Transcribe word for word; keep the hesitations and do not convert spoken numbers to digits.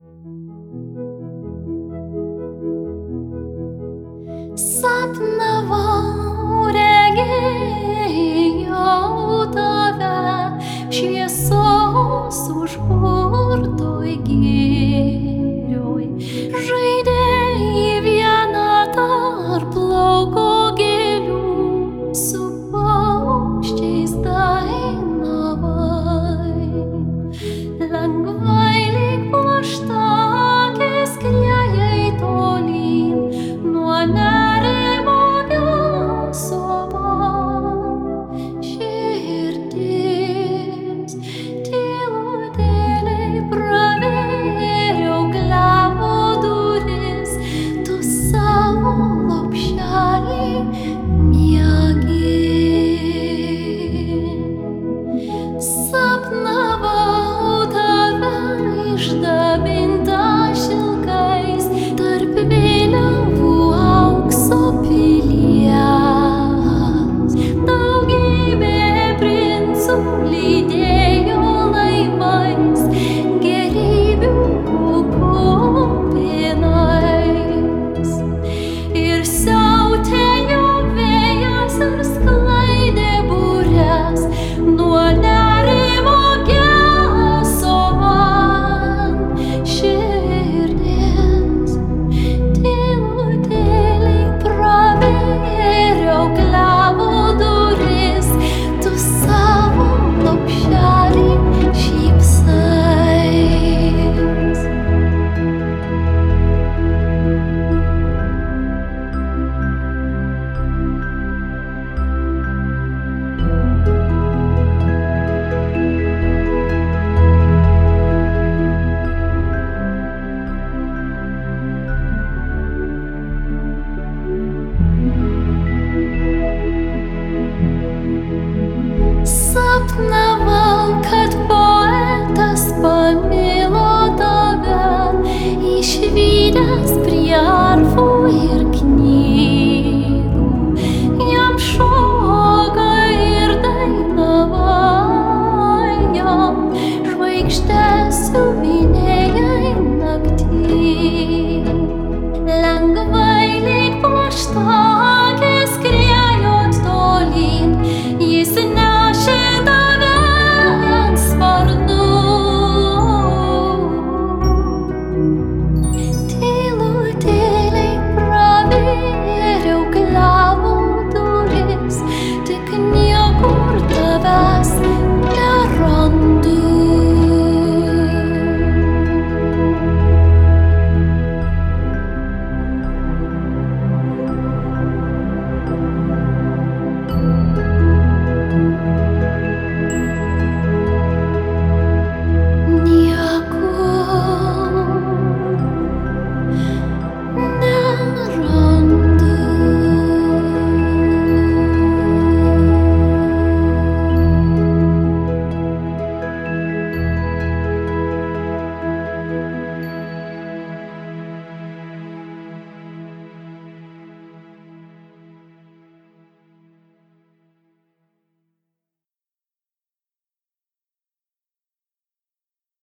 Sapnavau, regėjau tave šviesos užburtoj girioj. Žaidei vieną tarp lauko gėlių, su paukščiais dainavai. Lengvai lyg plaštakės skriejai tolyn nuo nerimo gelsvamo. Širdis tylutėliai pravėriau klevo duris, tu savo lopšelį miegi. Sapnavau tave išdabintą šilkais tarp vėliavų aukso pilies. Daugybė princų lydėjo laivais, gėrybių kupinais. Ir siautėjo vėjas ir sklaidė bures nuo nerimo gelsvamo. Širdis tylutėliai pravėriau klevo duris, tu savo lopšelį šypsais. Sapnavau, kad poetas pamilo tave, išvydęs prie arfų